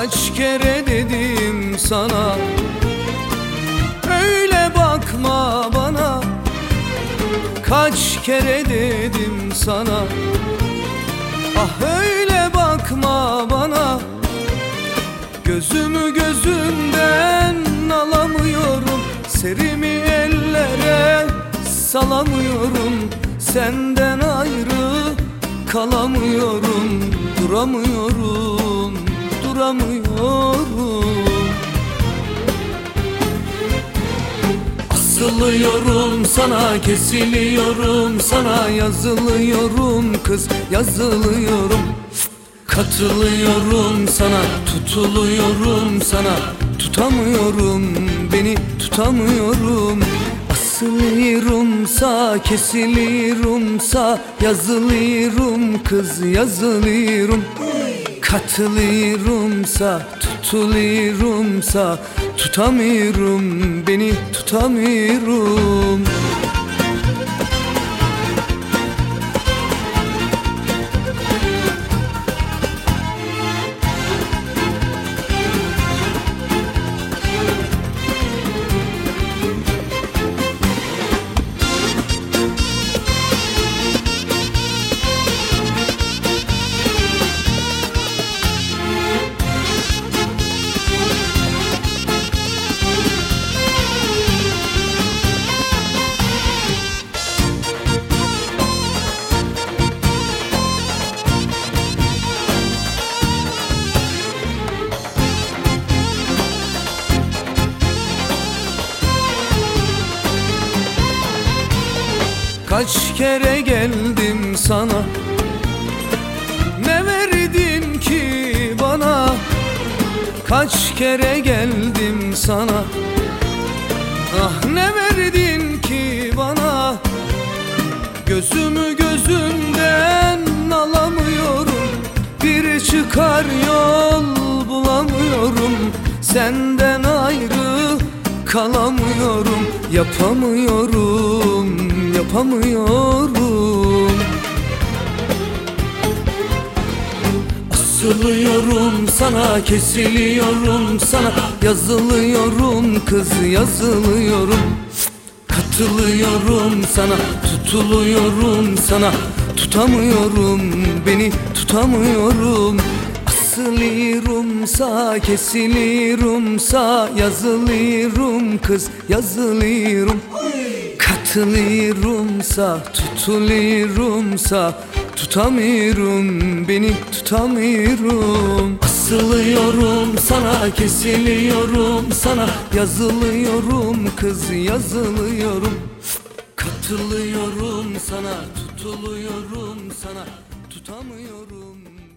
Kaç kere dedim sana, öyle bakma bana. Kaç kere dedim sana, ah öyle bakma bana. Gözümü gözünden alamıyorum, serimi ellere salamıyorum. Senden ayrı kalamıyorum, duramıyorum, duramıyorum. Asılıyorum sana, kesiliyorum sana, yazılıyorum kız, yazılıyorum. Katılıyorum sana, tutuluyorum sana, tutamıyorum, beni tutamıyorum. Asılıyorumsa, kesiliyorumsa, yazılıyorum kız, yazılıyorum. Katılıyorumsa, tutuluyorumsa, tutamıyorum, beni tutamıyorum. Kaç kere geldim sana, ne verdin ki bana? Kaç kere geldim sana, ah ne verdin ki bana? Gözümü gözünden alamıyorum, bir çıkar yol bulamıyorum. Senden ayrı kalamıyorum, yapamıyorum, yapamıyorum. Asılıyorum sana, kesiliyorum sana, yazılıyorum kız, yazılıyorum. Katılıyorum sana, tutuluyorum sana, tutamıyorum, beni tutamıyorum. Asılıyorumsa, kesiliyorumsa, yazılıyorum kız, yazılıyorum. Katılıyorumsa, tutuluyorumsa, tutamıyorum, beni tutamıyorum. Asılıyorum sana, kesiliyorum sana, yazılıyorum kız, yazılıyorum. Katılıyorum sana, tutuluyorum sana, tutamıyorum.